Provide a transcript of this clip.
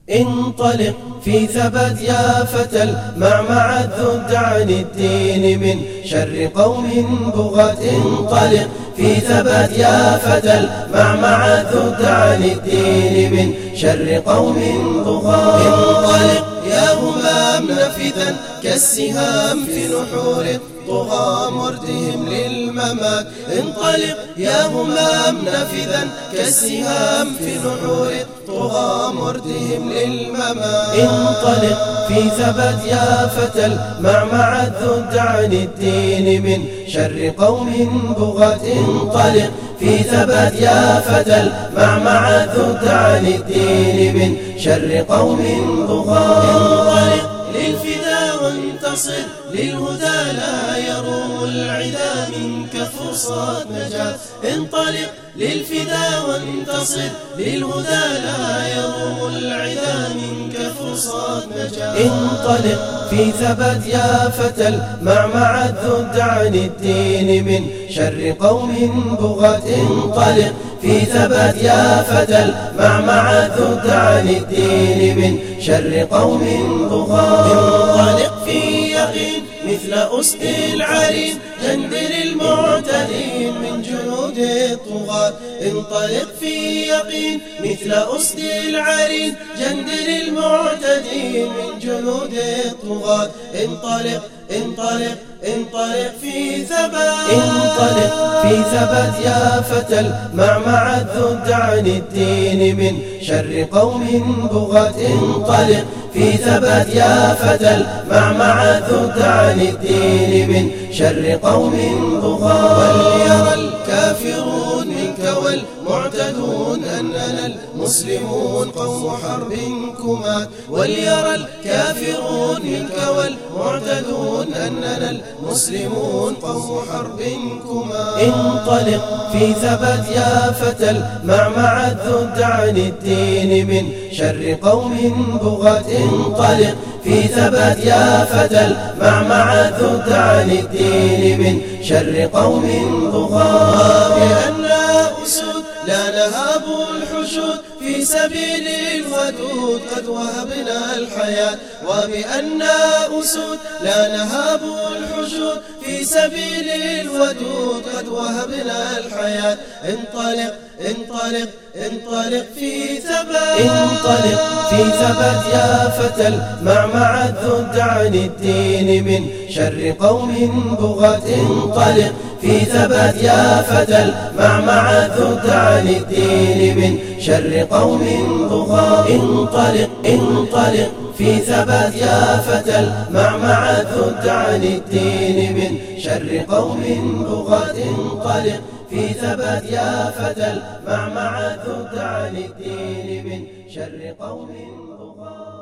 انطلق في ثبات يا فتى المعمعة ذد عن الدين من شر قوم بغاة. انطلق في ثبات يا فتى المعمعة ذد عن الدين من شر قوم بغاة. انطلق يا همام نفذا كالسهام في نحور الطغى مردهم للممات. انطلق يا همام نفذا كالسهام في نحور الطغى مردهم للممات. انطلق في ثبات يا فتى المعمعة ذد عن الدين من شر قوم بغاة. انطلق في ثبات يا فتى المعمعة ذد عن الدين من شر قوم بغاة. انطلق للفدا وانتصر للهدى لا يروم العدا منك فرصة نجاة. انطلق للفدا وانتصر للهدى لا يروم العدا منك فرصة نجاة. انطلق في ثبات يا فتى المعمعة ذد عن الدين من شر قوم بغاة. انطلق في ثبات يا فتى المعمعة ذد عن الدين من شر قوم بغاة. انطلق في يقين مثل أسد العرين جندر المعتدين من جنود الطغاة. انطلق في يقين مثل أسد العرين جندر المعتدين من جنود الطغاة. انطلق انطلق انطلق في ثبات. انطلق في ثبات يا فتى المعمعة ذد عن الدين من شر قوم بغاة. انطلق في ثبات يا فتى المعمعة ذد عن الدين من شر قوم بغاة. وليرى الكافرون منك والمعتدون أننا المسلمون قوم حرب كمات. وليرى الكافرون منك والمعتدون أننا المسلمون قوم حرب كمات. انطلق في ثبات يا فتى المعمعة ذد عن الدين من شر قوم بغاة. انطلق في ثبات يا فتى المعمعة ذد عن الدين من شر قوم بغاة. بأننا أسود لا نهاب الحشود في سبيل الودود قد وهبنا الحياة. وبأننا أسود لا نهاب الحشود في سبيل الودود قد وهبنا الحياة. انطلق انطلق انطلق في ثبات. انطلق في ثبات يا فتى المعمعة ذد عن الدين من شر قوم بغاة. انطلق في ثبات يا فتى المعمعة ذد عن الدين من شر قوم بغاة. انطلق انطلق في ثبات يا فتى المعمعة ذد عن الدين من شر قوم بغاة. انطلق في ثبات يا فتى المعمعة ذد عن الدين من شر قوم بغاة.